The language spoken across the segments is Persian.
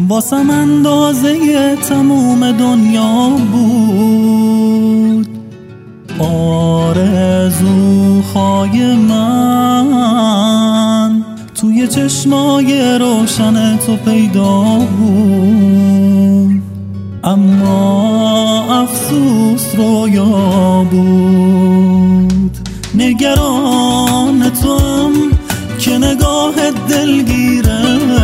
واسم اندازه تموم دنیا بود آرزوهای من، توی چشمای روشن تو پیدا بود، اما افسوس رویا بود. نگران توام که نگاه دلگیره،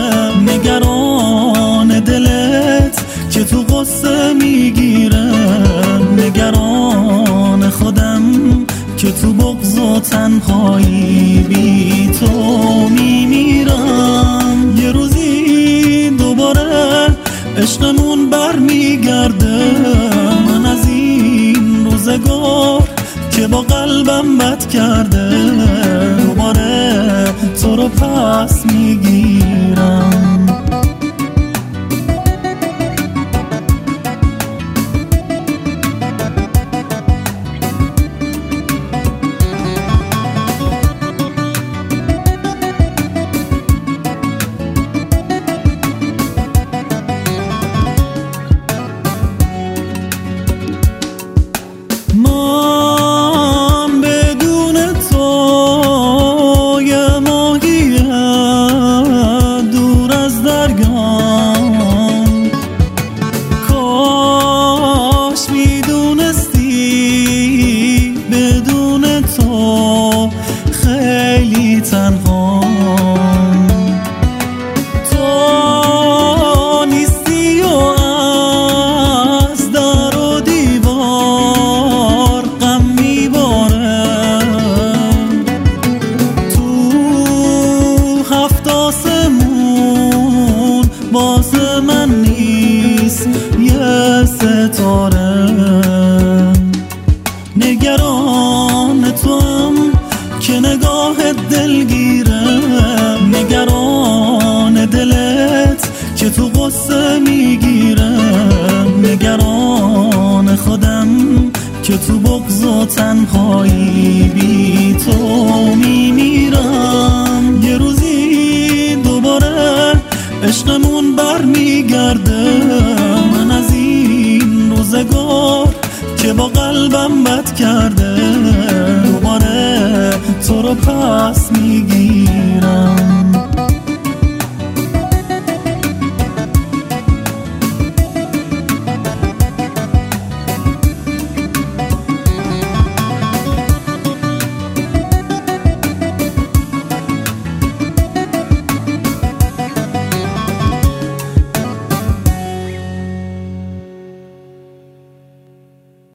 نگران دلت که تو قصه میگیره، نگران خودم که تو بغض و تنهایی بی تو میمیرم. یه روزی دوباره عشقمون برمیگرده، من از این روزگار که با قلبم بد کرده دوباره تو رو پس میگیرم. خیلی تنها تو نیستی و از در و دیوار غم میباره، تو هفت آسمون واسه من نیست یه ستاره. نگران توام که نگاه دلگیره، نگران دلت که تو قصه میگیره، نگران خودم که تو بغض و تنهایی بی تو میمیرم. یه روزی دوباره عشقمون برمیگرده، من از این روزگار که با قلبم بد کرده دوباره تو رو پس